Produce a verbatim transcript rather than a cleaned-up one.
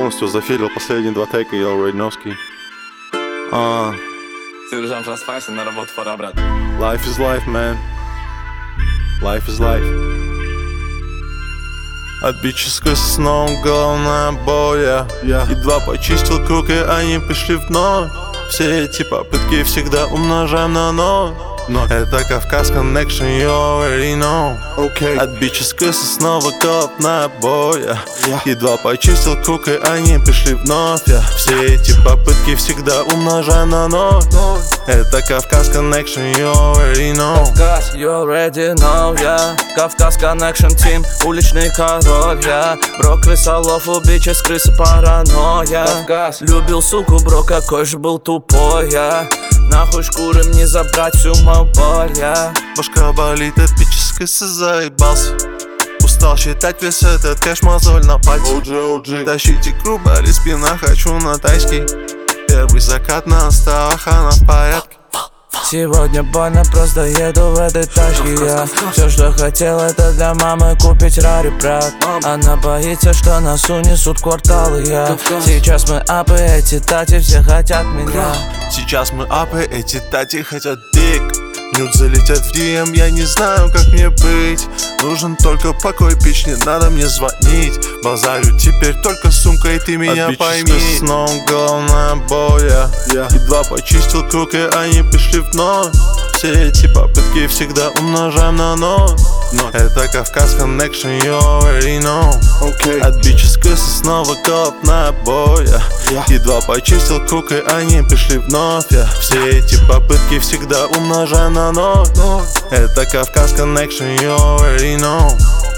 полностью зафейлил последние два тейка, я already know ski. А, Сержант распайся, на работу пора, брат. Life is life, man. Life is life. От бичевской снова головная боя. yeah. Едва почистил круг, и они пришли вновь. Все эти попытки всегда умножаем на ноль. Но это Кавказ Connection, you already know. okay. От бичевской снова головная боя. yeah. Едва почистил круг, и они пришли вновь. yeah. Все эти попытки всегда умножаем на ноль. Это Кавказ Connection, you already know. Кавказ, you already know, я yeah. Кавказ Connection Team, уличный король, я yeah. Бро, крысолов, убичес, крысы, паранойя. Кавказ, любил суку, бро, какой же был тупой, я yeah. Нахуй шкуры мне забрать всю мою боль, я yeah. Башка болит от бичевской, заебался. Устал считать весь этот кэш, мозоль на пальце. о джи, о джи. Тащите круг, болит спина, хочу на тайский. Первый закат на оставах, она в порядке. Сегодня больно, просто еду в этой тачке, я Все, что хотел, это для мамы купить рари, брат. Она боится, что нас унесут кварталы, я Сейчас мы апы, эти тати все хотят меня. Сейчас мы апы, эти тати хотят дик. Нюд залетят в ди эм, я не знаю, как мне быть. Нужен только покой, пич, не надо мне звонить. Базарю теперь только сумка, и ты меня пойми. Снова головная боя. yeah. Едва почистил круг, и они пришли вновь. Все эти попытки всегда умножаем на ноль. Но это Кавказ Connection, you already know. okay. От бичевской снова головная боя. yeah. Едва почистил круг, и они пришли вновь. yeah. Все эти попытки всегда умножаем на ноль. Это Кавказ Connection, you already know.